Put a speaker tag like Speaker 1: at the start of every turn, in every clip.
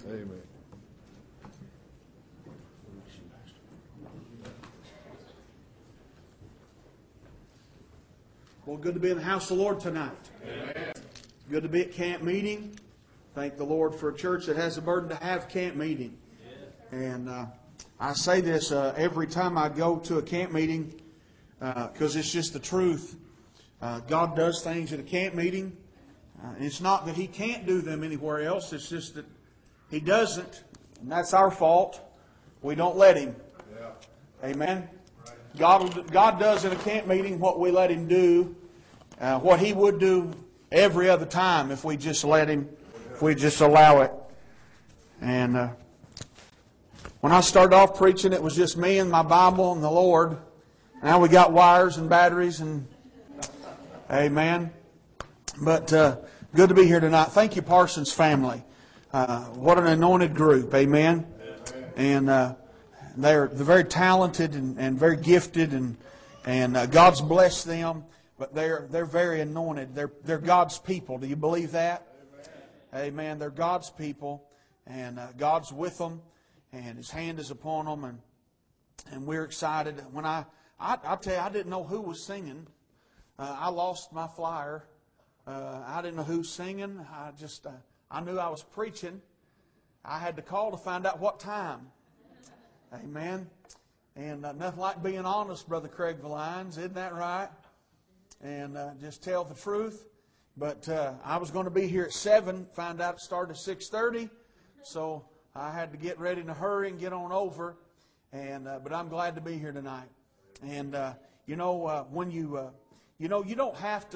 Speaker 1: Amen.
Speaker 2: Well, good to be in the house of the Lord tonight. Amen. Good to be at camp meeting. Thank the Lord for a church that has a burden to have camp meeting. And I say this every time I go to a camp meeting because it's just the truth. God does things at a camp meeting. It's not that He can't do them anywhere else. It's just that He doesn't. And that's our fault. We don't let Him. Yeah. Amen. God does in a camp meeting what we let Him do, what He would do every other time if we just let Him, if we just allow it. And when I started off preaching, it was just me and my Bible and the Lord. Now we got wires and batteries and amen. But good to be here tonight. Thank you, Parsons family. What an anointed group. Amen. And they're very talented and very gifted, and God's blessed them. But they're very anointed. They're God's people. Do you believe that? Amen. They're God's people, and God's with them, and His hand is upon them, and we're excited. When I tell you, I didn't know who was singing. I lost my flyer. I didn't know who was singing. I knew I was preaching. I had to call to find out what time. Amen. And nothing like being honest, Brother Craig Valines, isn't that right? And just tell the truth. But I was going to be here at 7, find out it started at 6:30. So I had to get ready in a hurry and get on over. And but I'm glad to be here tonight. And when you don't have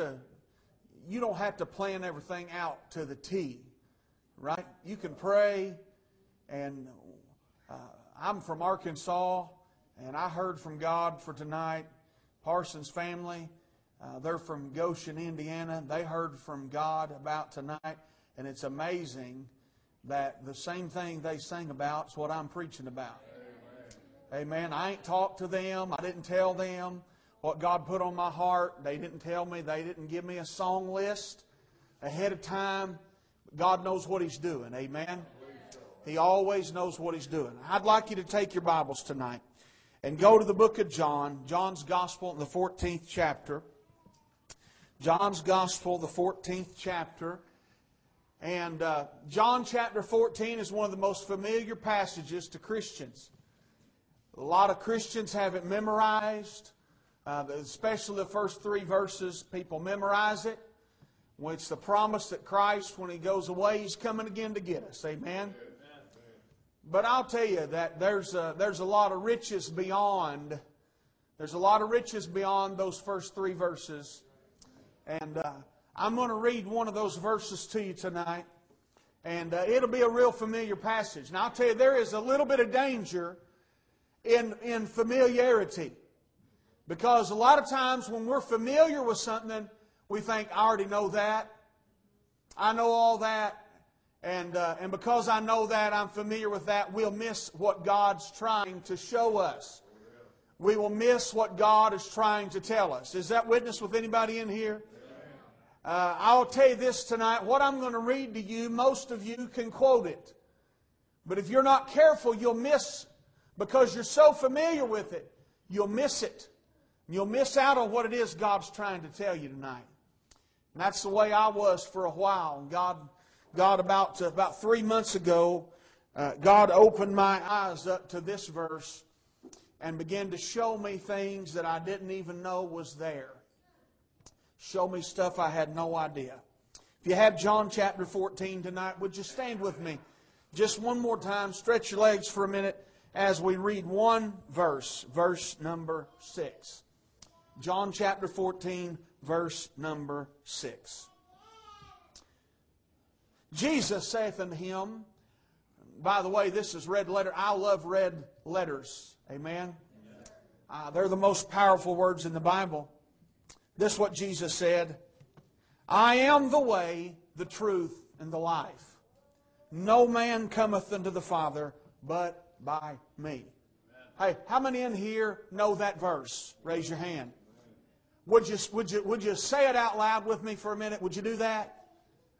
Speaker 2: to plan everything out to the T, right? You can pray and. I'm from Arkansas, and I heard from God for tonight. Parsons family, they're from Goshen, Indiana. They heard from God about tonight, and it's amazing that the same thing they sing about is what I'm preaching about. Amen. I ain't talked to them. I didn't tell them what God put on my heart. They didn't tell me. They didn't give me a song list ahead of time. God knows what He's doing. Amen. He always knows what He's doing. I'd like you to take your Bibles tonight and go to the book of John, John's Gospel in the 14th chapter. John's Gospel, the 14th chapter. And John chapter 14 is one of the most familiar passages to Christians. A lot of Christians have it memorized, especially the first 3 verses. People memorize it. It's the promise that Christ, when He goes away, He's coming again to get us. Amen. But I'll tell you that there's a lot of riches beyond. There's a lot of riches beyond those first 3 verses. And I'm going to read one of those verses to you tonight. And it'll be a real familiar passage. Now I'll tell you, there is a little bit of danger in familiarity. Because a lot of times when we're familiar with something, we think, I already know that. I know all that. And because I know that, I'm familiar with that, we'll miss what God's trying to show us. We will miss what God is trying to tell us. Is that witness with anybody in here? I'll tell you this tonight. What I'm going to read to you, most of you can quote it. But if you're not careful, you'll miss, because you're so familiar with it, you'll miss it. You'll miss out on what it is God's trying to tell you tonight. And that's the way I was for a while. And God, about 3 months ago, God opened my eyes up to this verse and began to show me things that I didn't even know was there. Show me stuff I had no idea. If you have John chapter 14 tonight, would you stand with me just one more time? Stretch your legs for a minute as we read one verse, verse number 6. John chapter 14, verse number 6. Jesus saith unto him, by the way, this is red letter. I love red letters. Amen. They're the most powerful words in the Bible. This is what Jesus said. I am the way, the truth, and the life. No man cometh unto the Father but by me. Hey, how many in here know that verse? Raise your hand. Would you say it out loud with me for a minute? Would you do that?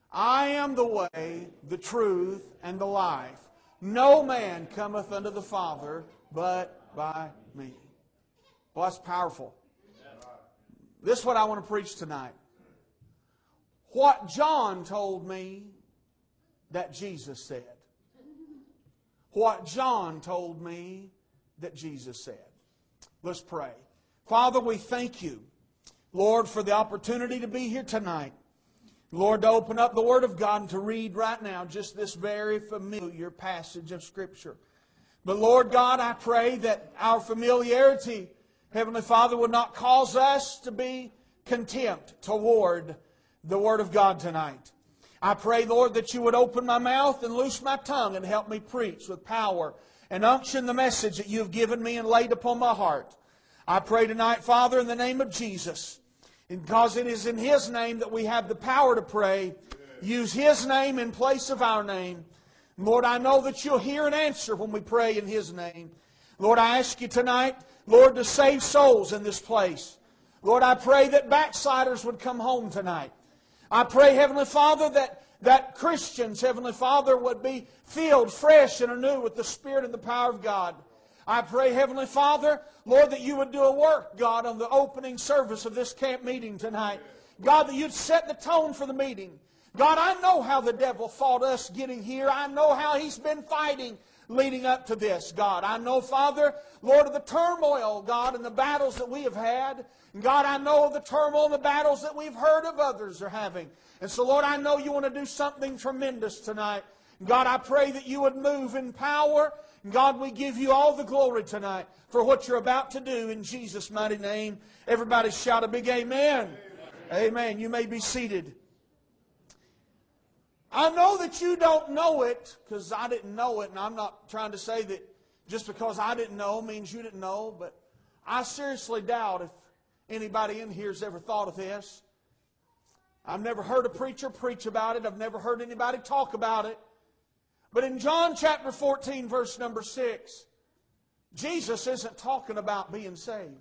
Speaker 2: I am the way, the truth, and the life. No man cometh unto the Father but by me. Well, that's powerful. This is what I want to preach tonight. What John told me that Jesus said. What John told me that Jesus said. Let's pray. Father, we thank You, Lord, for the opportunity to be here tonight. Lord, to open up the Word of God and to read right now just this very familiar passage of Scripture. But Lord God, I pray that our familiarity, Heavenly Father, would not cause us to be contempt toward the Word of God tonight. I pray, Lord, that You would open my mouth and loose my tongue and help me preach with power and unction the message that You have given me and laid upon my heart. I pray tonight, Father, in the name of Jesus, because it is in His name that we have the power to pray. Use His name in place of our name. Lord, I know that You'll hear and answer when we pray in His name. Lord, I ask You tonight, Lord, to save souls in this place. Lord, I pray that backsliders would come home tonight. I pray, Heavenly Father, that Christians, Heavenly Father, would be filled fresh and anew with the Spirit and the power of God. I pray, Heavenly Father, Lord, that You would do a work, God, on the opening service of this camp meeting tonight. God, that You'd set the tone for the meeting. God, I know how the devil fought us getting here. I know how he's been fighting leading up to this, God. I know, Father, Lord, of the turmoil, God, and the battles that we have had. And God, I know of the turmoil and the battles that we've heard of others are having. And so, Lord, I know You want to do something tremendous tonight. God, I pray that You would move in power. God, we give You all the glory tonight for what You're about to do in Jesus' mighty name. Everybody shout a big amen. Amen. Amen. You may be seated. I know that you don't know it because I didn't know it, and I'm not trying to say that just because I didn't know means you didn't know, but I seriously doubt if anybody in here has ever thought of this. I've never heard a preacher preach about it. I've never heard anybody talk about it. But in John chapter 14, verse number 6, Jesus isn't talking about being saved.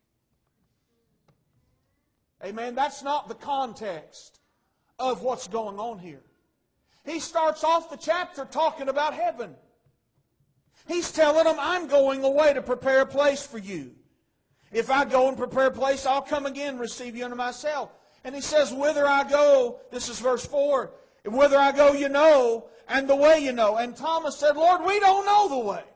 Speaker 2: Amen. That's not the context of what's going on here. He starts off the chapter talking about heaven. He's telling them, I'm going away to prepare a place for you. If I go and prepare a place, I'll come again and receive you unto myself. And He says, whither I go, this is verse 4, whither I go you know, and the way you know. And Thomas said, Lord, we don't know the way.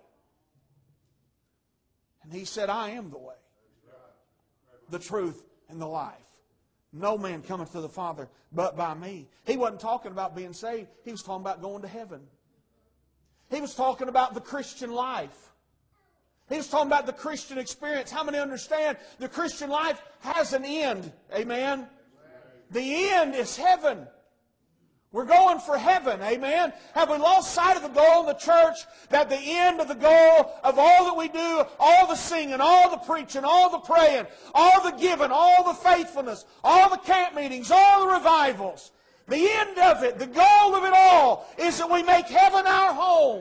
Speaker 2: And He said, I am the way, the truth, and the life. No man cometh to the Father but by me. He wasn't talking about being saved. He was talking about going to heaven. He was talking about the Christian life. He was talking about the Christian experience. How many understand the Christian life has an end? Amen? The end is heaven. We're going for heaven. Amen? Have we lost sight of the goal in the church, that the end of the goal of all that we do, all the singing, all the preaching, all the praying, all the giving, all the faithfulness, all the camp meetings, all the revivals, the end of it, the goal of it all is that we make heaven our home.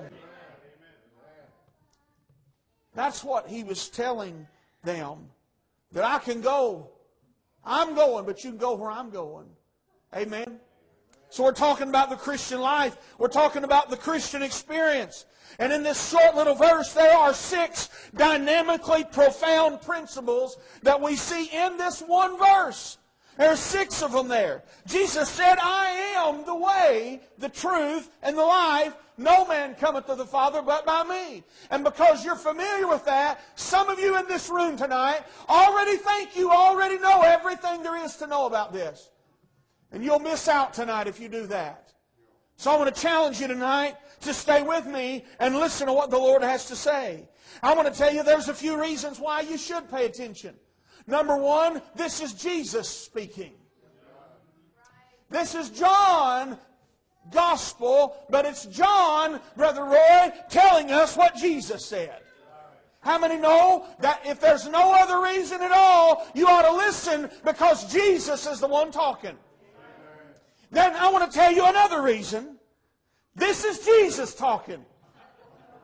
Speaker 2: That's what He was telling them. That I can go. I'm going, but you can go where I'm going. Amen? So we're talking about the Christian life. We're talking about the Christian experience. And in this short little verse, there are 6 dynamically profound principles that we see in this one verse. There are 6 of them there. Jesus said, I am the way, the truth, and the life. No man cometh to the Father but by me. And because you're familiar with that, some of you in this room tonight already think you already know everything there is to know about this. And you'll miss out tonight if you do that. So I want to challenge you tonight to stay with me and listen to what the Lord has to say. I want to tell you there's a few reasons why you should pay attention. Number 1, this is Jesus speaking. This is John gospel, but it's John, Brother Roy, telling us what Jesus said. How many know that if there's no other reason at all, you ought to listen because Jesus is the one talking? Then I want to tell you another reason. This is Jesus talking.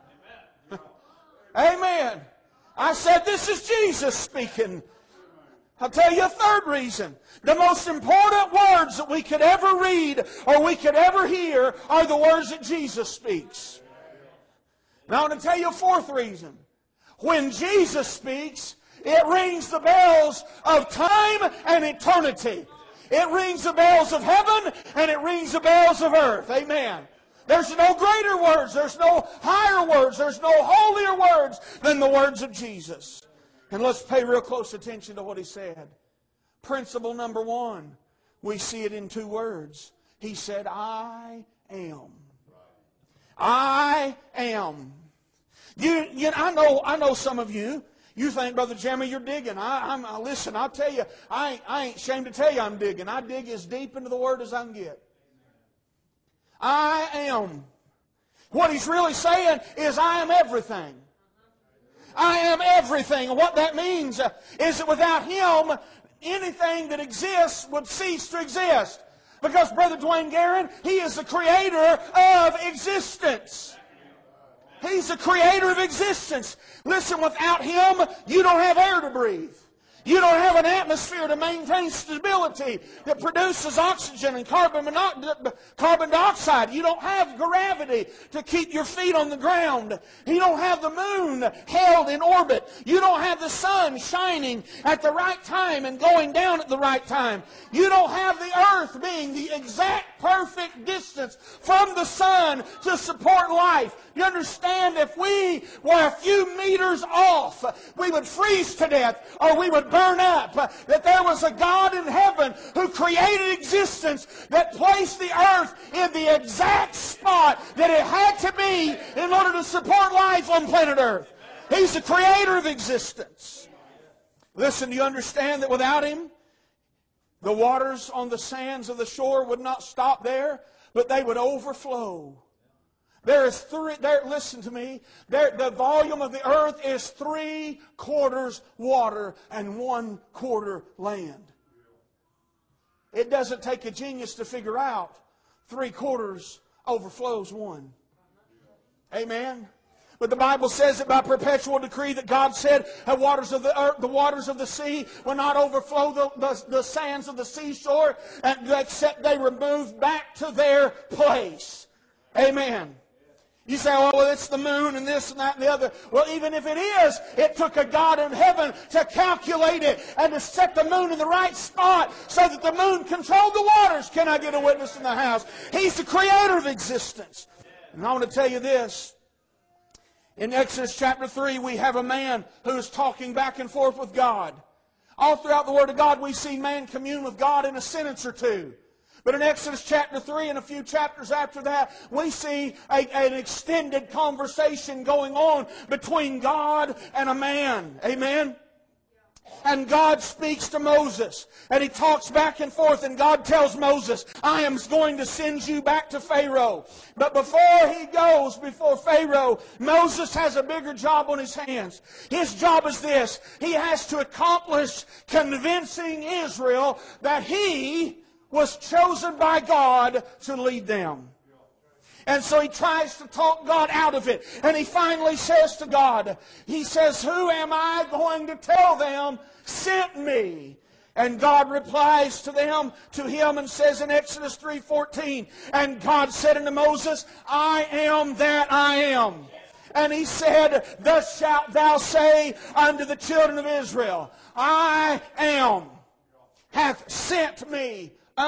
Speaker 2: Amen. I said this is Jesus speaking. I'll tell you a third reason. The most important words that we could ever read or we could ever hear are the words that Jesus speaks. Now I want to tell you a fourth reason. When Jesus speaks, it rings the bells of time and eternity. It rings the bells of heaven and it rings the bells of earth. Amen. There's no greater words. There's no higher words. There's no holier words than the words of Jesus. And let's pay real close attention to what He said. Principle number one, we see it in two words. He said, I am. I am. I know some of you, you think, Brother Jeremy, you're digging. Listen, I'll tell you, I ain't ashamed to tell you I'm digging. I dig as deep into the Word as I can get. I am. What he's really saying is I am everything. I am everything. And what that means is that without Him, anything that exists would cease to exist. Because Brother Dwayne Guerin, he is the creator of existence. He's the creator of existence. Listen, without Him, you don't have air to breathe. You don't have an atmosphere to maintain stability that produces oxygen and carbon dioxide. You don't have gravity to keep your feet on the ground. You don't have the moon held in orbit. You don't have the sun shining at the right time and going down at the right time. You don't have the earth being the exact perfect distance from the sun to support life. You understand, if we were a few meters off, we would freeze to death or we would burn up. That there was a God in heaven who created existence that placed the earth in the exact spot that it had to be in order to support life on planet Earth. He's the creator of existence. Listen, do you understand that without Him, the waters on the sands of the shore would not stop there, but they would overflow? Listen to me. The volume of the earth is 3/4 water and 1/4 land. It doesn't take a genius to figure out 3/4 overflows 1. Amen. But the Bible says that by perpetual decree that God said the waters of the earth, the waters of the sea will not overflow the sands of the seashore, and except they remove back to their place. Amen. You say, oh, well, it's the moon and this and that and the other. Well, even if it is, it took a God in heaven to calculate it and to set the moon in the right spot so that the moon controlled the waters. Can I get a witness in the house? He's the creator of existence. And I want to tell you this. In Exodus chapter 3, we have a man who is talking back and forth with God. All throughout the Word of God, we see man commune with God in a sentence or two. But in Exodus chapter 3 and a few chapters after that, we see an extended conversation going on between God and a man. Amen? And God speaks to Moses. And He talks back and forth. And God tells Moses, I am going to send you back to Pharaoh. But before he goes before Pharaoh, Moses has a bigger job on his hands. His job is this. He has to accomplish convincing Israel that he was chosen by God to lead them. And so he tries to talk God out of it. And he finally says to God, he says, who am I going to tell them sent me? And God replies to him and says in Exodus 3:14, and God said unto Moses, I am that I am. And He said, thus shalt thou say unto the children of Israel, I am, hath sent me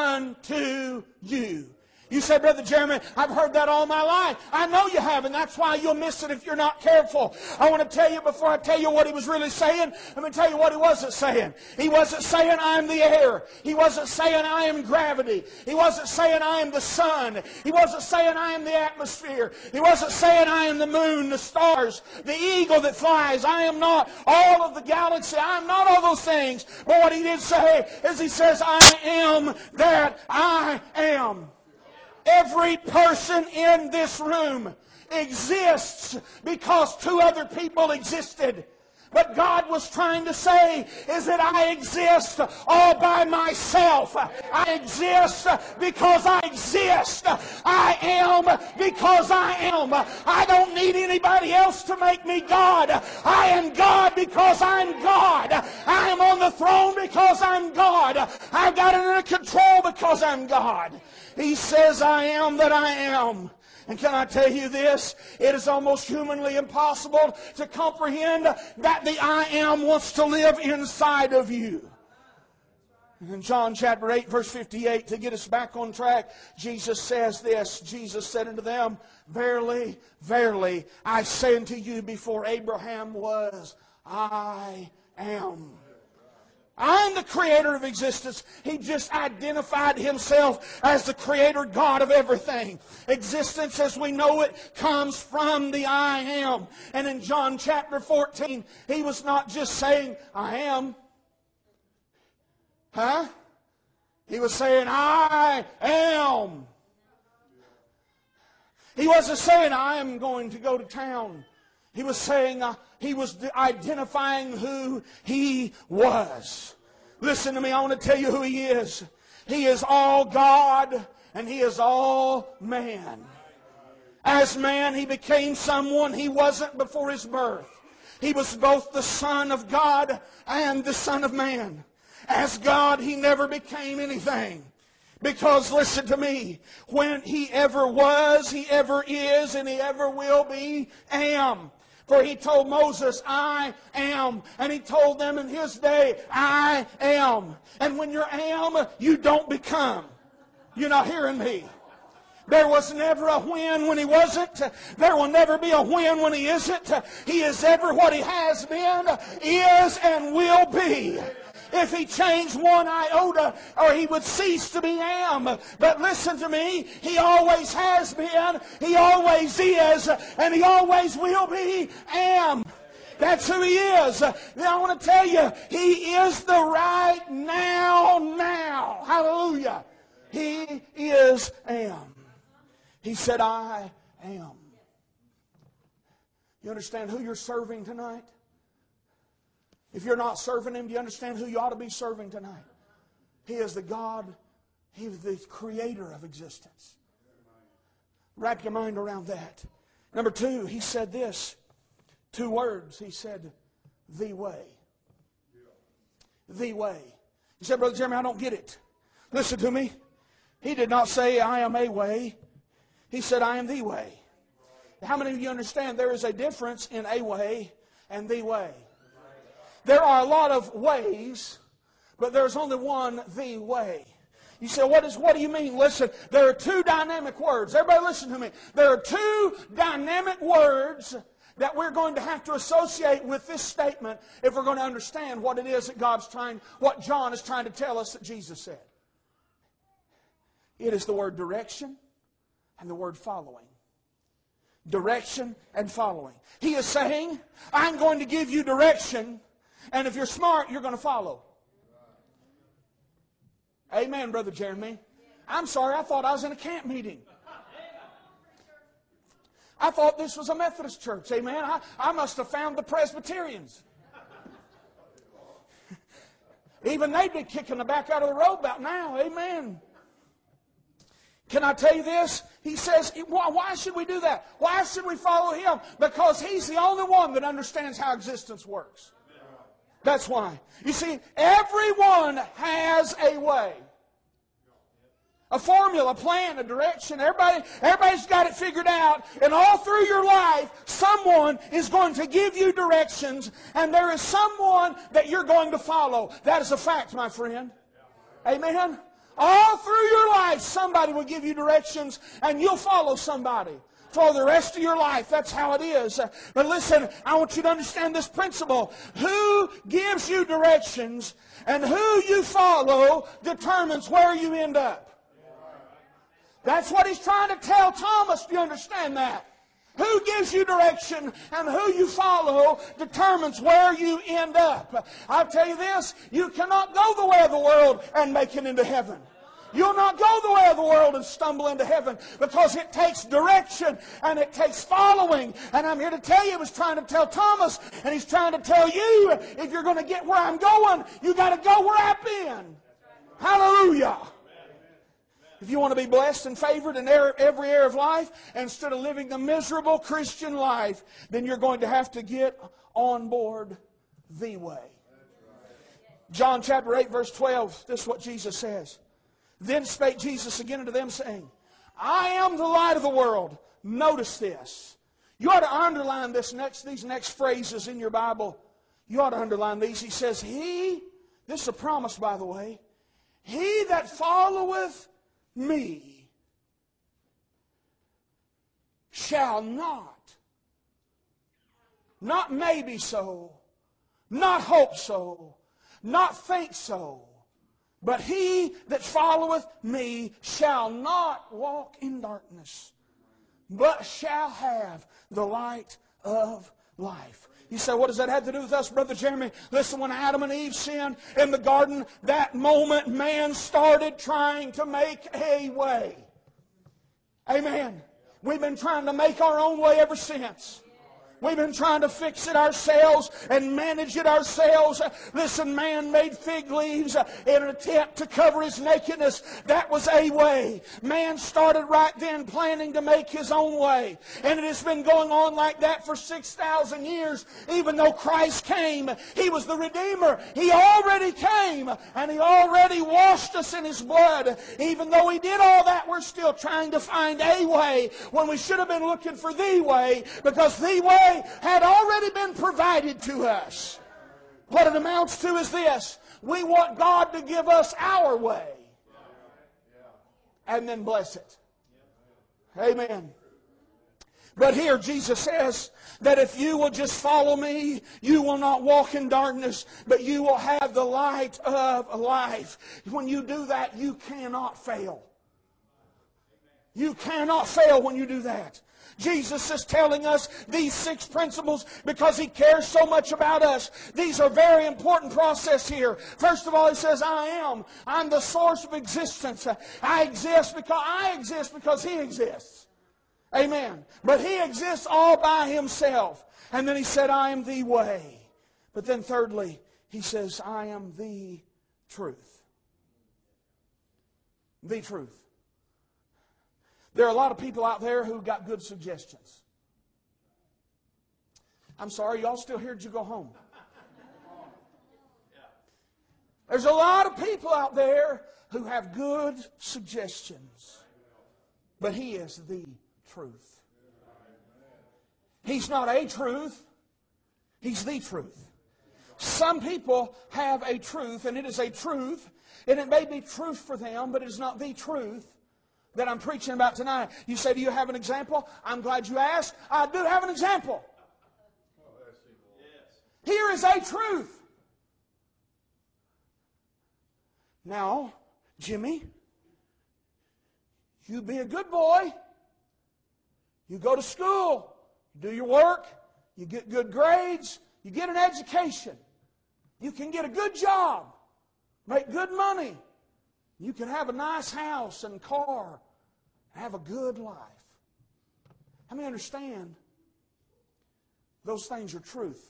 Speaker 2: unto you. You say, Brother Jeremy, I've heard that all my life. I know you have, and that's why you'll miss it if you're not careful. I want to tell you, before I tell you what He was really saying, let me tell you what He wasn't saying. He wasn't saying, I am the air. He wasn't saying, I am gravity. He wasn't saying, I am the sun. He wasn't saying, I am the atmosphere. He wasn't saying, I am the moon, the stars, the eagle that flies. I am not all of the galaxy. I am not all those things. But what He did say is He says, I am that I am. Every person in this room exists because two other people existed. But God was trying to say is that I exist all by myself. I exist because I exist. I am because I am. I don't need anybody else to make me God. I am God because I'm God. I am on the throne because I'm God. I've got it under control because I'm God. He says I am that I am. And can I tell you this? It is almost humanly impossible to comprehend that the I am wants to live inside of you. And in John chapter 8, verse 58, to get us back on track, Jesus says this. Jesus said unto them, Verily, verily, I say unto you, before Abraham was, I am. I'm the creator of existence. He just identified himself as the creator God of everything. Existence as we know it comes from the I am. And in John chapter 14, he was not just saying, I am. He was saying, I am. He wasn't saying, I am going to go to town. He was saying, he was identifying who he was. Listen to me, I want to tell you who he is. He is all God and he is all man. As man, he became someone he wasn't before his birth. He was both the Son of God and the Son of Man. As God, he never became anything. Because, listen to me, when he ever was, he ever is, and he ever will be, am. For he told Moses, I am. And he told them in his day, I am. And when you're am, you don't become. You're not hearing me. There was never a when he wasn't. There will never be a when he isn't. He is ever what he has been, is, and will be. If he changed one iota, or he would cease to be am. But listen to me, he always has been, he always is, and he always will be am. That's who he is. Now I want to tell you, he is the right now. Hallelujah. He is am. He said, I am. You understand who you're serving tonight? If you're not serving him, do you understand who you ought to be serving tonight? He is the God, he is the creator of existence. Wrap your mind around that. Number two, he said this. 2 words. He said, the way. The way. You said, Brother Jeremy, I don't get it. Listen to me. He did not say, I am a way. He said, I am the way. How many of you understand there is a difference in a way and the way? There are a lot of ways, but there's only one, the way. You say, what do you mean? Listen, there are 2 dynamic words. Everybody listen to me. There are 2 dynamic words that we're going to have to associate with this statement if we're going to understand what it is that what John is trying to tell us that Jesus said. It is the word direction and the word following. Direction and following. He is saying, I'm going to give you direction, and if you're smart, you're going to follow. Amen, Brother Jeremy. I'm sorry, I thought I was in a camp meeting. I thought this was a Methodist church. Amen. I must have found the Presbyterians. Even they'd be kicking the back out of the road about now. Amen. Can I tell you this? He says, why should we do that? Why should we follow him? Because he's the only one that understands how existence works. That's why. You see, everyone has a way. A formula, a plan, a direction. Everybody's got it figured out. And all through your life, someone is going to give you directions, and there is someone that you're going to follow. That is a fact, my friend. Amen? All through your life, somebody will give you directions, and you'll follow somebody for the rest of your life. That's how it is. But listen, I want you to understand this principle. Who gives you directions and who you follow determines where you end up. That's what he's trying to tell Thomas. Do you understand that? Who gives you direction and who you follow determines where you end up. I'll tell you this, you cannot go the way of the world and make it into heaven. You'll not go the way of the world and stumble into heaven, because it takes direction and it takes following. And I'm here to tell you, he was trying to tell Thomas, and he's trying to tell you, if you're going to get where I'm going, you got to go where I've been. Hallelujah. If you want to be blessed and favored in every area of life, instead of living the miserable Christian life, then you're going to have to get on board the way. John chapter 8 verse 12, this is what Jesus says. Then spake Jesus again unto them, saying, I am the light of the world. Notice this. You ought to underline these next phrases in your Bible. You ought to underline these. He says, this is a promise, by the way, he that followeth me shall not maybe so, not hope so, not think so, but he that followeth me shall not walk in darkness, but shall have the light of life. You say, what does that have to do with us, Brother Jeremy? Listen, when Adam and Eve sinned in the garden, that moment man started trying to make a way. Amen. We've been trying to make our own way ever since. We've been trying to fix it ourselves and manage it ourselves. Listen, man made fig leaves in an attempt to cover his nakedness. That was a way. Man started right then planning to make his own way. And it has been going on like that for 6,000 years. Even though Christ came, He was the Redeemer. He already came and He already washed us in His blood. Even though He did all that, we're still trying to find a way when we should have been looking for the way, because the way had already been provided to us. What it amounts to is this: we want God to give us our way and then bless it. Amen. But here Jesus says that if you will just follow me, you will not walk in darkness, but you will have the light of life. When you do that, you cannot fail. You cannot fail when you do that. Jesus is telling us these 6 principles because He cares so much about us. These are very important process here. First of all, He says, I'm the source of existence. I exist because He exists. Amen. But He exists all by Himself. And then He said, I am the way. But then thirdly, He says, I am the truth. The truth. There are a lot of people out there who got good suggestions. I'm sorry, y'all still here? Did you go home? There's a lot of people out there who have good suggestions. But He is the truth. He's not a truth. He's the truth. Some people have a truth, and it is a truth, and it may be truth for them, but it is not the truth that I'm preaching about tonight. You say, do you have an example? I'm glad you asked. I do have an example. Here is a truth. Now, Jimmy, you be a good boy. You go to school. You do your work. You get good grades. You get an education. You can get a good job. Make good money. You can have a nice house and car. Have a good life. How many understand those things are truth?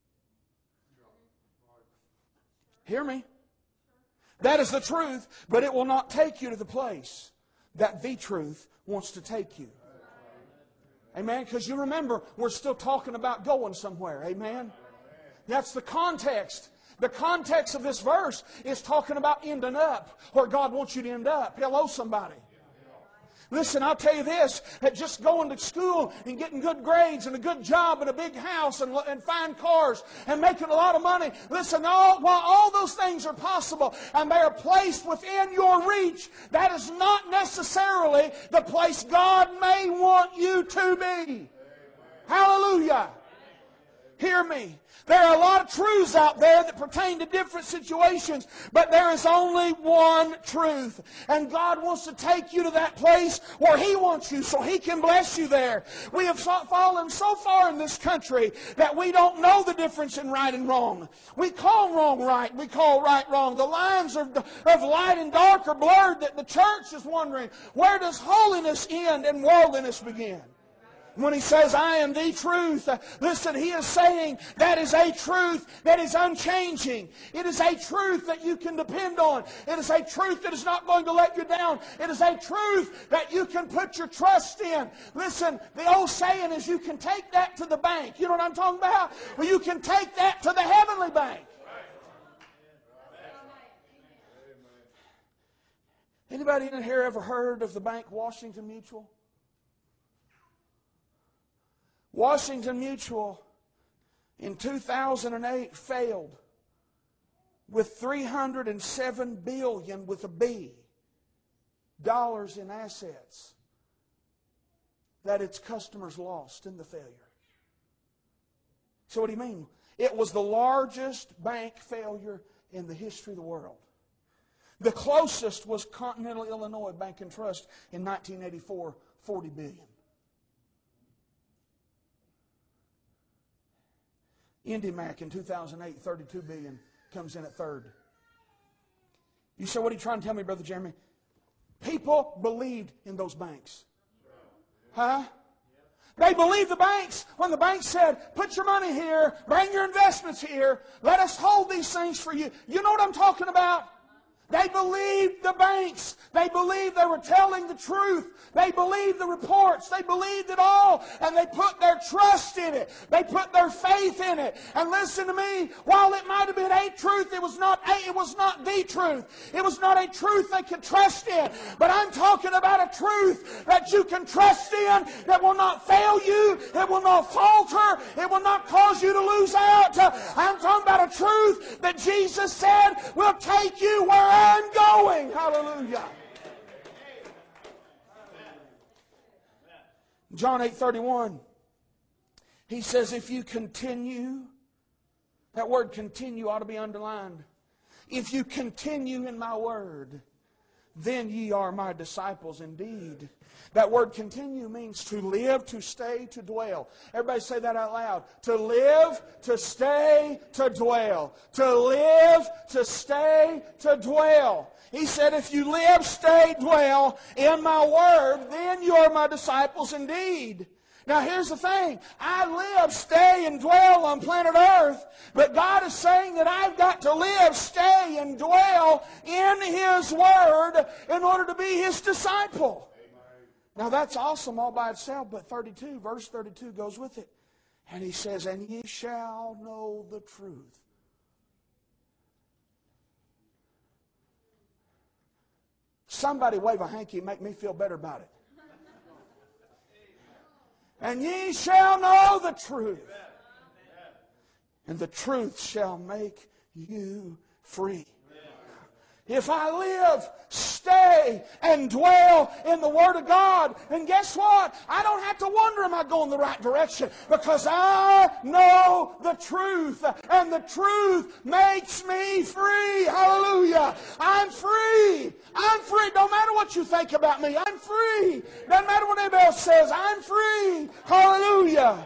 Speaker 2: Hear me? That is the truth, but it will not take you to the place that the truth wants to take you. Amen? Because you remember, we're still talking about going somewhere. Amen? That's the context. The context of this verse is talking about ending up where God wants you to end up. Hello, somebody. Listen, I'll tell you this, that just going to school and getting good grades and a good job and a big house and fine cars and making a lot of money, listen, while all those things are possible and they are placed within your reach, that is not necessarily the place God may want you to be. Hallelujah. Hear me. There are a lot of truths out there that pertain to different situations, but there is only one truth. And God wants to take you to that place where He wants you so He can bless you there. We have fallen so far in this country that we don't know the difference in right and wrong. We call wrong right. We call right wrong. The lines of light and dark are blurred, that the church is wondering, where does holiness end and worldliness begin? When He says, I am the truth, listen, He is saying that is a truth that is unchanging. It is a truth that you can depend on. It is a truth that is not going to let you down. It is a truth that you can put your trust in. Listen, the old saying is you can take that to the bank. You know what I'm talking about? Well, you can take that to the heavenly bank. Anybody in here ever heard of the bank Washington Mutual? Washington Mutual in 2008 failed with $307 billion with a B dollars in assets that its customers lost in the failure. So what do you mean? It was the largest bank failure in the history of the world. The closest was Continental Illinois Bank and Trust in 1984, $40 billion. IndyMac in 2008, $32 billion, comes in at third. You say, what are you trying to tell me, Brother Jeremy? People believed in those banks. Huh? They believed the banks when the bank said, put your money here, bring your investments here, let us hold these things for you. You know what I'm talking about? They believed the banks. They believed they were telling the truth. They believed the reports. They believed it all. And they put their trust in it. They put their faith in it. And listen to me, while it might have been a truth, it was not the truth. It was not a truth they could trust in. But I'm talking about a truth that you can trust in, that will not fail you. It will not falter. It will not cause you to lose out. I'm talking about a truth that Jesus said will take you where I'm going. Hallelujah. John 8:31. He says, if you continue, that word continue ought to be underlined. If you continue in my word, then ye are my disciples indeed. That word continue means to live, to stay, to dwell. Everybody say that out loud. To live, to stay, to dwell. To live, to stay, to dwell. He said, if you live, stay, dwell in my word, then you are my disciples indeed. Now here's the thing. I live, stay, and dwell on planet Earth, but God is saying that I've got to live, stay, and dwell in His Word in order to be His disciple. Now that's awesome all by itself, but verse 32 goes with it. And He says, and ye shall know the truth. Somebody wave a hanky and make me feel better about it. And ye shall know the truth. And the truth shall make you free. If I live, stay, and dwell in the Word of God, then guess what? I don't have to wonder, am I going the right direction? Because I know the truth, and the truth makes me free. Hallelujah. I'm free. I'm free. Don't matter what you think about me. I'm free. Doesn't matter what anybody else says. I'm free. Hallelujah.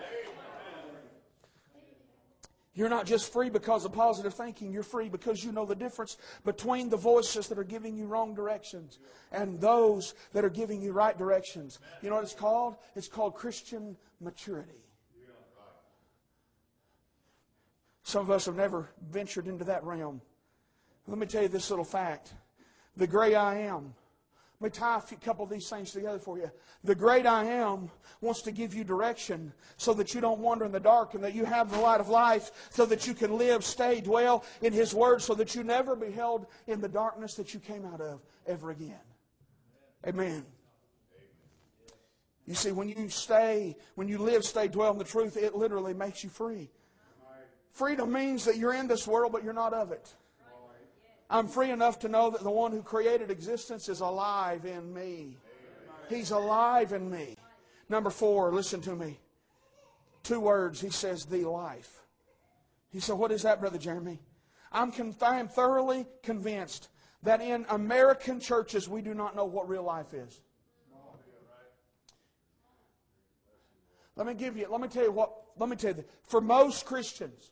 Speaker 2: You're not just free because of positive thinking. You're free because you know the difference between the voices that are giving you wrong directions and those that are giving you right directions. You know what it's called? It's called Christian maturity. Some of us have never ventured into that realm. Let me tell you this little fact. The great I am. Let me tie a couple of these things together for you. The great I am wants to give you direction so that you don't wander in the dark and that you have the light of life so that you can live, stay, dwell in His Word so that you never be held in the darkness that you came out of ever again. Amen. You see, when you live, stay, dwell in the truth, it literally makes you free. Freedom means that you're in this world, but you're not of it. I'm free enough to know that the one who created existence is alive in me. He's alive in me. Number 4, listen to me. 2 words. He says, the life. You say, what is that, Brother Jeremy? I am thoroughly convinced that in American churches we do not know what real life is. Let me tell you, for most Christians,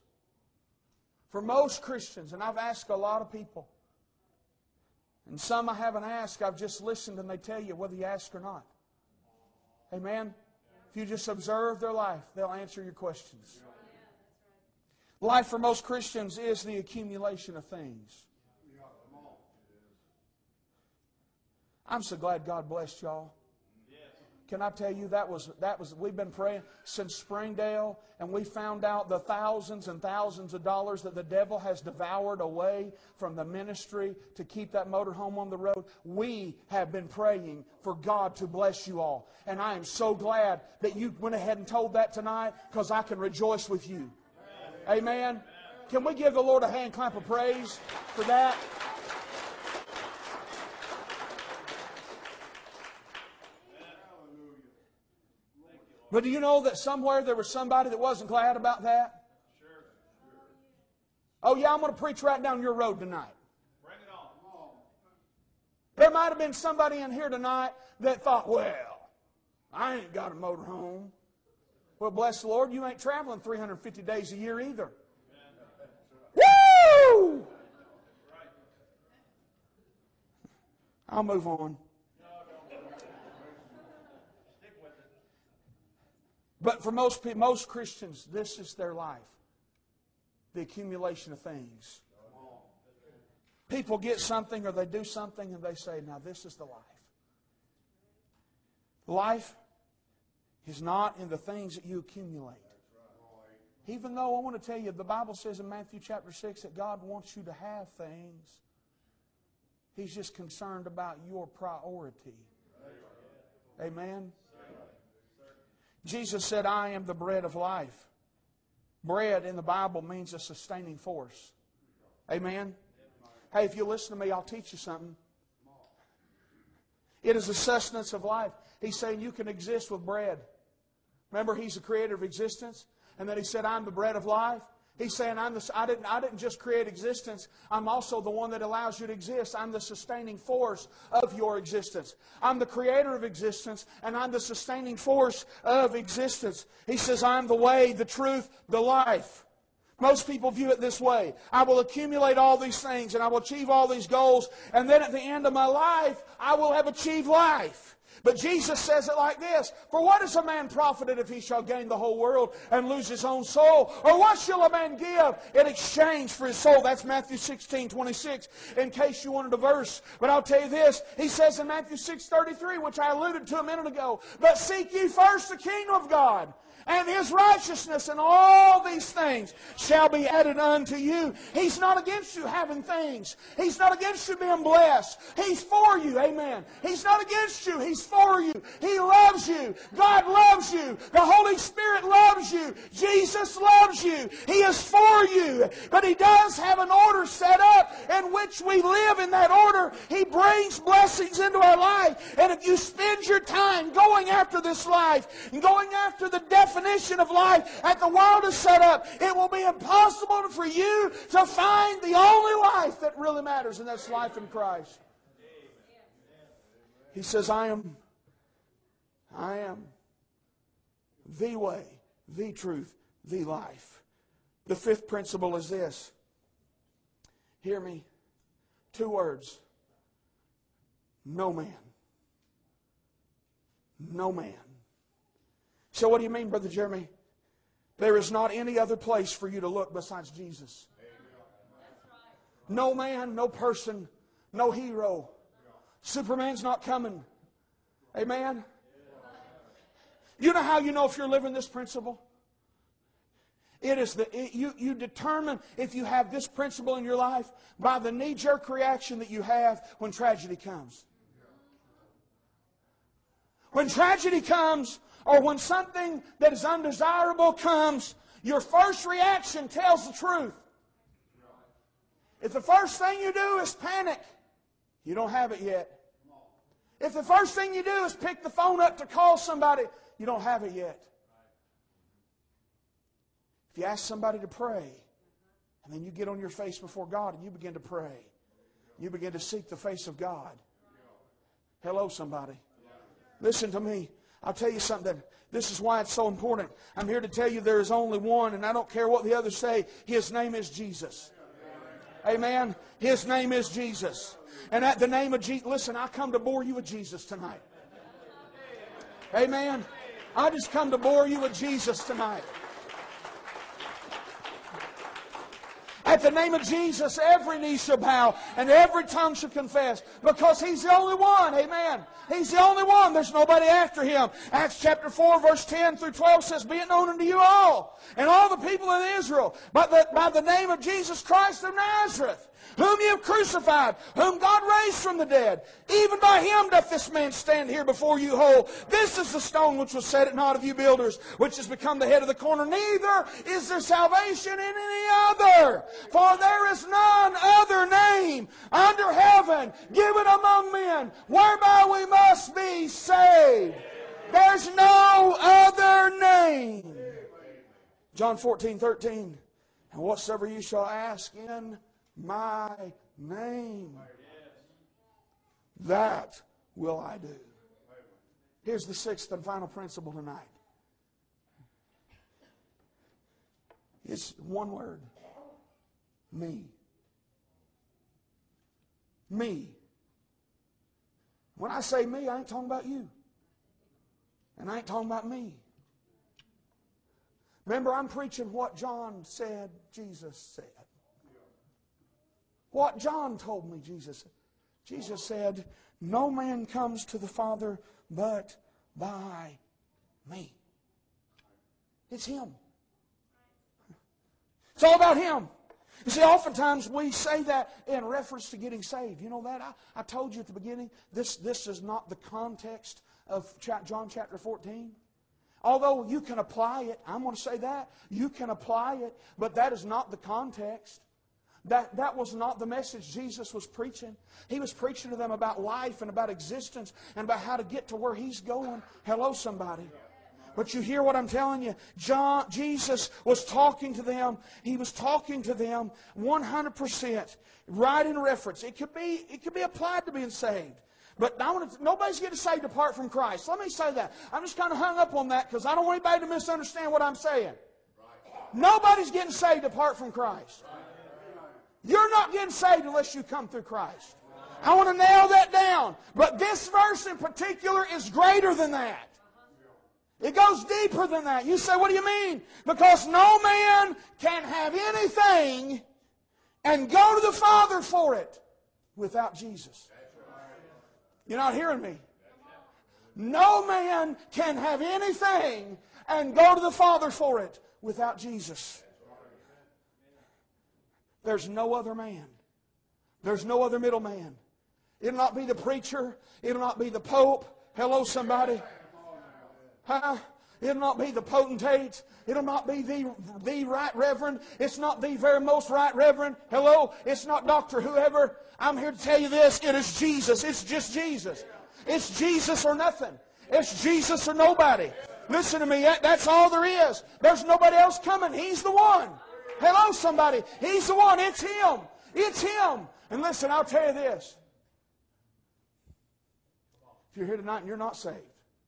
Speaker 2: and I've asked a lot of people, and some I haven't asked, I've just listened and they tell you whether you ask or not. Amen? If you just observe their life, they'll answer your questions. Life for most Christians is the accumulation of things. I'm so glad God blessed y'all. Can I tell you, we've been praying since Springdale, and we found out the thousands and thousands of dollars that the devil has devoured away from the ministry to keep that motorhome on the road. We have been praying for God to bless you all. And I am so glad that you went ahead and told that tonight, because I can rejoice with you. Amen. Can we give the Lord a hand clap of praise for that? But do you know that somewhere there was somebody that wasn't glad about that? Oh yeah, I'm going to preach right down your road tonight. Bring it on. There might have been somebody in here tonight that thought, well, I ain't got a motorhome. Well, bless the Lord, you ain't traveling 350 days a year either. Woo! I'll move on. But for most Christians, this is their life. The accumulation of things. People get something or they do something and they say, now this is the life. Life is not in the things that you accumulate. Even though I want to tell you, the Bible says in Matthew chapter 6 that God wants you to have things. He's just concerned about your priority. Amen? Jesus said, I am the bread of life. Bread in the Bible means a sustaining force. Amen? Hey, if you listen to me, I'll teach you something. It is the sustenance of life. He's saying you can exist with bread. Remember, He's the creator of existence. And then He said, I'm the bread of life. He's saying, I didn't just create existence. I'm also the one that allows you to exist. I'm the sustaining force of your existence. I'm the creator of existence, and I'm the sustaining force of existence. He says, I'm the way, the truth, the life. Most people view it this way. I will accumulate all these things, and I will achieve all these goals, and then at the end of my life, I will have achieved life. But Jesus says it like this, for what is a man profited if he shall gain the whole world and lose his own soul? Or what shall a man give in exchange for his soul? That's Matthew 16:26, in case you wanted a verse. But I'll tell you this, He says in Matthew 6:33, which I alluded to a minute ago, but seek ye first the kingdom of God and His righteousness, and all these things shall be added unto you. He's not against you having things. He's not against you being blessed. He's for you. Amen. He's not against you. He's for you. He loves you. God loves you. The Holy Spirit loves you. Jesus loves you. He is for you. But He does have an order set up in which we live in that order. He brings blessings into our life. And if you spend your time going after this life and going after the definition of life that the world has set up, it will be impossible for you to find the only life that really matters, and that's life in Christ. He says, I am the way, the truth, the life. The fifth principle is this. Hear me. 2 words. No man. No man. So what do you mean, Brother Jeremy? There is not any other place for you to look besides Jesus. No man, no person, no hero. Superman's not coming. Amen? You know how you know if you're living this principle? It is you determine if you have this principle in your life by the knee-jerk reaction that you have when tragedy comes. When tragedy comes, or when something that is undesirable comes, your first reaction tells the truth. If the first thing you do is panic, you don't have it yet. If the first thing you do is pick the phone up to call somebody, you don't have it yet. If you ask somebody to pray, And then you get on your face before God and you begin to pray. You begin to seek the face of God. Hello, somebody. Listen to me. I'll tell you something. This is why it's so important. I'm here to tell you there is only one, and I don't care what the others say. His name is Jesus. Amen. His name is Jesus. And at the name of Jesus, listen, I come to bore you with Jesus tonight. Amen. I just come to bore you with Jesus tonight. At the name of Jesus, every knee shall bow and every tongue shall confess, because He's the only one. Amen. He's the only one. There's nobody after Him. Acts chapter 4, verse 10 through 12 says, "Be it known unto you all, and all the people in Israel, by the name of Jesus Christ of Nazareth, whom you have crucified, whom God raised from the dead. Even by Him doth this man stand here before you whole. This is the stone which was set at naught of you builders, which has become the head of the corner. Neither is there salvation in any other. For there is none other name under heaven given among men, whereby we must be saved." There's no other name. John 14:13. "And whatsoever you shall ask in my name, that will I do." Here's the sixth and final principle tonight. It's one word. Me. Me. When I say me, I ain't talking about you. And I ain't talking about me. Remember, I'm preaching what John said Jesus said. What John told me Jesus said. Jesus said, "No man comes to the Father but by me." It's Him. It's all about Him. You see, oftentimes we say that in reference to getting saved. You know that? I told you at the beginning, this is not the context of John chapter 14. Although you can apply it, I'm going to say that. You can apply it, but that is not the context. That was not the message Jesus was preaching. He was preaching to them about life and about existence and about how to get to where He's going. Hello, somebody. But you hear what I'm telling you? Jesus was talking to them. He was talking to them 100% right in reference. It could be applied to being saved. But nobody's getting saved apart from Christ. Let me say that. I'm just kind of hung up on that because I don't want anybody to misunderstand what I'm saying. Nobody's getting saved apart from Christ. You're not getting saved unless you come through Christ. I want to nail that down. But this verse in particular is greater than that. It goes deeper than that. You say, what do you mean? Because no man can have anything and go to the Father for it without Jesus. You're not hearing me. No man can have anything and go to the Father for it without Jesus. There's no other man. There's no other middleman. It'll not be the preacher. It'll not be the Pope. Hello, somebody. Huh? It'll not be the potentate. It'll not be the right reverend. It's not the very most right reverend. Hello? It's not Dr. Whoever. I'm here to tell you this. It is Jesus. It's just Jesus. It's Jesus or nothing. It's Jesus or nobody. Listen to me. That's all there is. There's nobody else coming. He's the one. Hello, somebody. He's the one. It's Him. It's Him. And listen, I'll tell you this. If you're here tonight and you're not saved,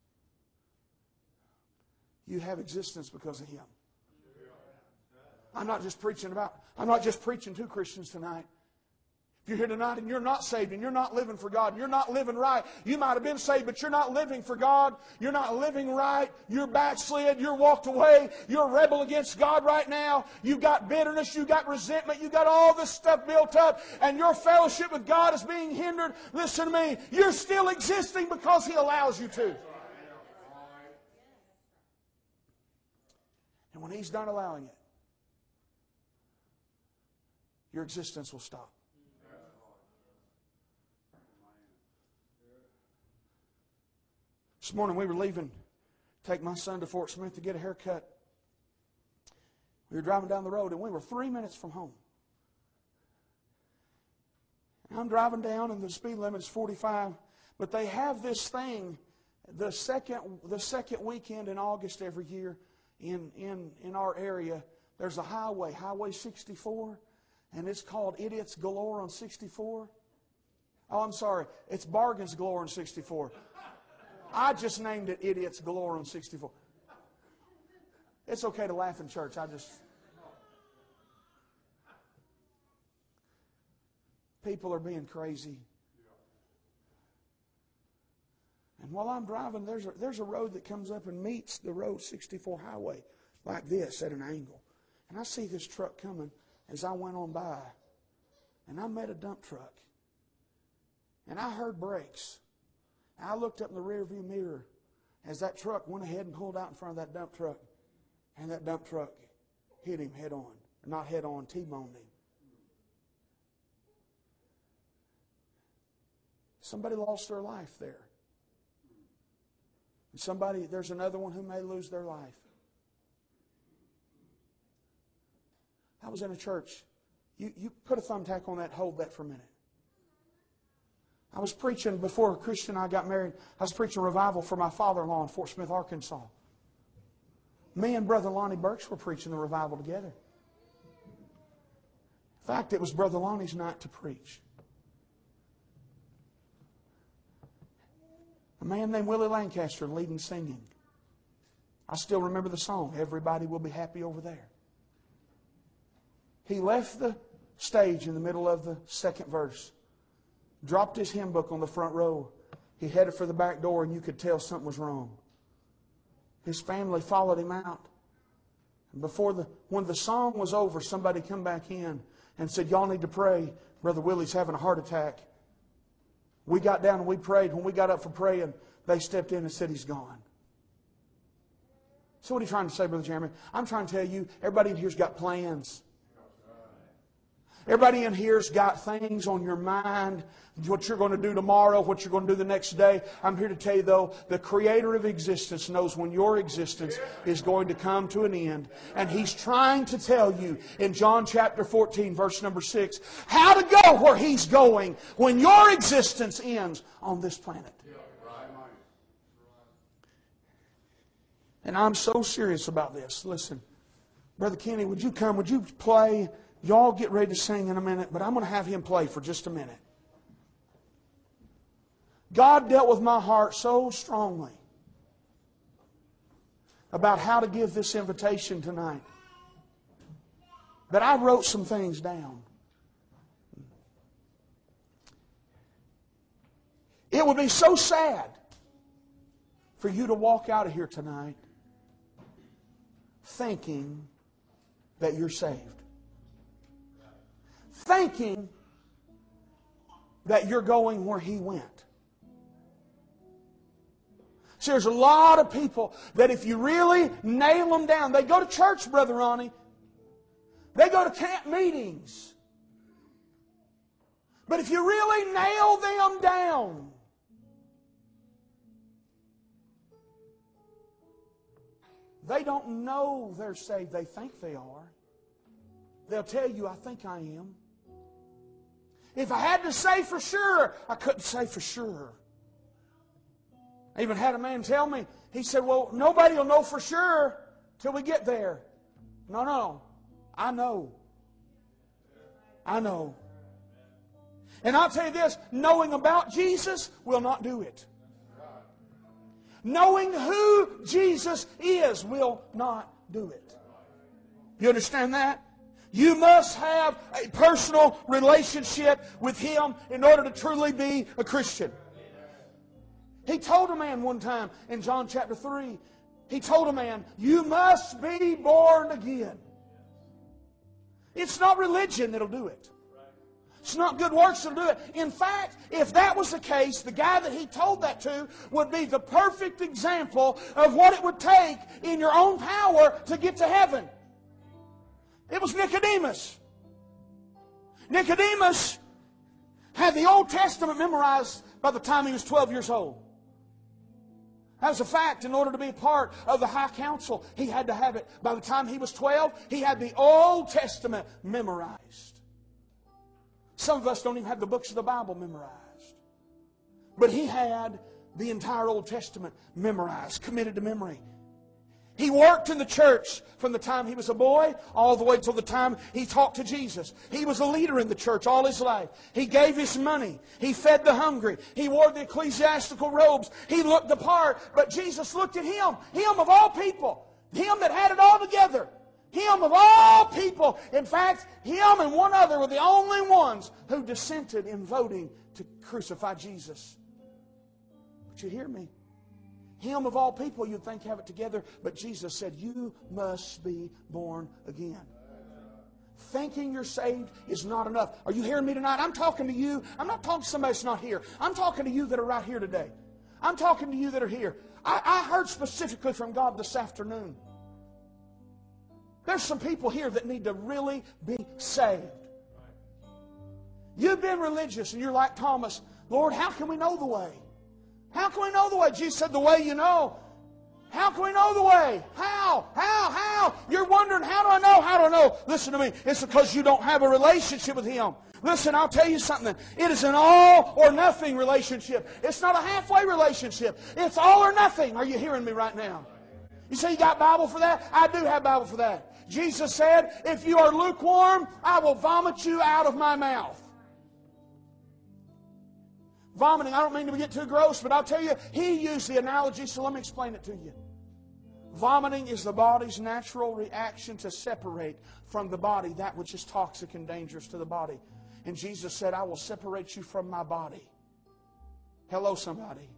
Speaker 2: you have existence because of Him. I'm not just preaching to Christians tonight. If you're here tonight and you're not saved and you're not living for God, and you're not living right, you might have been saved, but you're not living for God. You're not living right. You're backslid. You're walked away. You're a rebel against God right now. You've got bitterness. You've got resentment. You've got all this stuff built up, and your fellowship with God is being hindered. Listen to me. You're still existing because He allows you to. And when He's done allowing it, your existence will stop. This morning we were leaving, take my son to Fort Smith to get a haircut. We were driving down the road and we were 3 minutes from home. And I'm driving down and the speed limit is 45, but they have this thing the second weekend in August every year in our area. There's a highway, Highway 64, and it's called Idiots Galore on 64. Oh, I'm sorry. It's Bargains Galore on 64. I just named it Idiots Galore on 64. It's okay to laugh in church. People are being crazy. And while I'm driving, there's a road that comes up and meets the Road 64 highway like this at an angle. And I see this truck coming as I went on by. And I met a dump truck. And I heard brakes. And I looked up in the rearview mirror as that truck went ahead and pulled out in front of that dump truck. And that dump truck hit him head on. Not head on, T-boned him. Somebody lost their life there. And there's another one who may lose their life. I was in a church. You put a thumbtack on that, hold that for a minute. I was preaching before Christian and I got married. I was preaching revival for my father-in-law in Fort Smith, Arkansas. Me and Brother Lonnie Burks were preaching the revival together. In fact, it was Brother Lonnie's night to preach. A man named Willie Lancaster leading singing. I still remember the song, Everybody Will Be Happy Over There. He left the stage in the middle of the second verse, dropped his hymn book on the front row. He headed for the back door and you could tell something was wrong. His family followed him out. And when the song was over, somebody come back in and said, y'all need to pray. Brother Willie's having a heart attack. We got down and we prayed. When we got up for praying, they stepped in and said, he's gone. So what are you trying to say, Brother Jeremy? I'm trying to tell you, everybody in here's got plans. Everybody in here's got things on your mind, what you're going to do tomorrow, what you're going to do the next day. I'm here to tell you, though, the Creator of existence knows when your existence is going to come to an end. And He's trying to tell you in John chapter 14, verse number 6, how to go where He's going when your existence ends on this planet. And I'm so serious about this. Listen, Brother Kenny, would you come? Would you play? Y'all get ready to sing in a minute, but I'm going to have him play for just a minute. God dealt with my heart so strongly about how to give this invitation tonight that I wrote some things down. It would be so sad for you to walk out of here tonight thinking that you're saved. Thinking that you're going where He went. See, there's a lot of people that if you really nail them down, they go to church, Brother Ronnie. They go to camp meetings. But if you really nail them down, they don't know they're saved. They think they are. They'll tell you, I think I am. If I had to say for sure, I couldn't say for sure. I even had a man tell me, he said, well, nobody will know for sure till we get there. No. I know. I know. And I'll tell you this, knowing about Jesus will not do it. Knowing who Jesus is will not do it. You understand that? You must have a personal relationship with Him in order to truly be a Christian. He told a man one time in John chapter 3, He told a man, you must be born again. It's not religion that'll do it. It's not good works that'll do it. In fact, if that was the case, the guy that He told that to would be the perfect example of what it would take in your own power to get to heaven. It was Nicodemus. Nicodemus had the Old Testament memorized by the time he was 12 years old. That was a fact. In order to be a part of the high council, he had to have it. By the time he was 12, he had the Old Testament memorized. Some of us don't even have the books of the Bible memorized. But he had the entire Old Testament memorized, committed to memory. He worked in the church from the time he was a boy all the way till the time he talked to Jesus. He was a leader in the church all his life. He gave his money. He fed the hungry. He wore the ecclesiastical robes. He looked the part. But Jesus looked at him. Him of all people. Him that had it all together. Him of all people. In fact, him and one other were the only ones who dissented in voting to crucify Jesus. But you hear me? Him of all people you'd think have it together, but Jesus said, you must be born again. Thinking you're saved is not enough. Are you hearing me tonight? I'm talking to you. I'm not talking to somebody that's not here. I'm talking to you that are right here today. I'm talking to you that are here. I heard specifically from God this afternoon. There's some people here that need to really be saved. You've been religious and you're like Thomas. Lord, how can we know the way? How can we know the way? Jesus said, the way you know. How can we know the way? How? You're wondering, how do I know? How do I know? Listen to me. It's because you don't have a relationship with Him. Listen, I'll tell you something. It is an all or nothing relationship. It's not a halfway relationship. It's all or nothing. Are you hearing me right now? You say you got Bible for that? I do have Bible for that. Jesus said, if you are lukewarm, I will vomit you out of my mouth. Vomiting, I don't mean to get too gross, but I'll tell you, He used the analogy, so let me explain it to you. Vomiting is the body's natural reaction to separate from the body that which is toxic and dangerous to the body. And Jesus said, I will separate you from my body. Hello, somebody.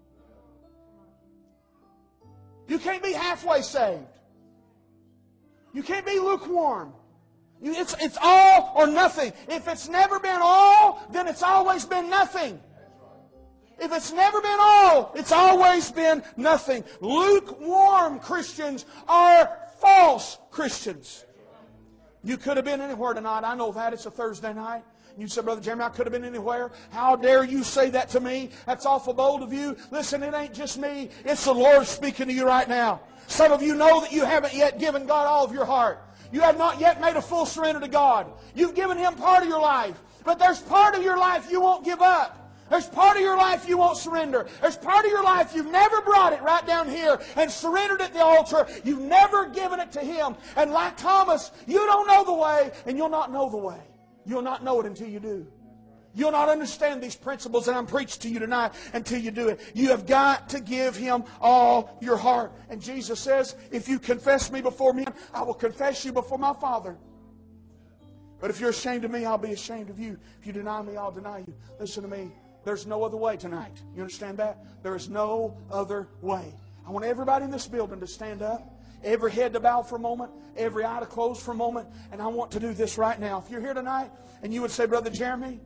Speaker 2: You can't be halfway saved. You can't be lukewarm. It's all or nothing. If it's never been all, then it's always been nothing. If it's never been all, it's always been nothing. Lukewarm Christians are false Christians. You could have been anywhere tonight. I know that. It's a Thursday night. You said, Brother Jeremy, I could have been anywhere. How dare you say that to me? That's awful bold of you. Listen, it ain't just me. It's the Lord speaking to you right now. Some of you know that you haven't yet given God all of your heart. You have not yet made a full surrender to God. You've given Him part of your life. But there's part of your life you won't give up. There's part of your life you won't surrender. There's part of your life you've never brought it right down here and surrendered at the altar. You've never given it to Him. And like Thomas, you don't know the way, and you'll not know the way. You'll not know it until you do. You'll not understand these principles that I'm preaching to you tonight until you do it. You have got to give Him all your heart. And Jesus says, if you confess me before men, I will confess you before my Father. But if you're ashamed of me, I'll be ashamed of you. If you deny me, I'll deny you. Listen to me. There's no other way tonight. You understand that? There is no other way. I want everybody in this building to stand up. Every head to bow for a moment. Every eye to close for a moment. And I want to do this right now. If you're here tonight and you would say, Brother Jeremy,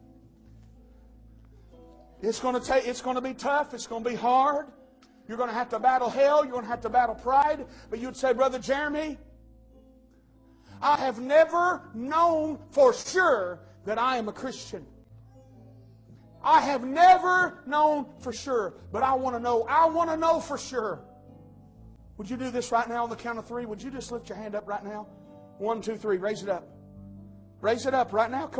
Speaker 2: it's going to be tough. It's going to be hard. You're going to have to battle hell. You're going to have to battle pride. But you would say, Brother Jeremy, I have never known for sure that I am a Christian. I have never known for sure, but I want to know. I want to know for sure. Would you do this right now on the count of 3? Would you just lift your hand up right now? 1, 2, 3. Raise it up. Raise it up right now. Come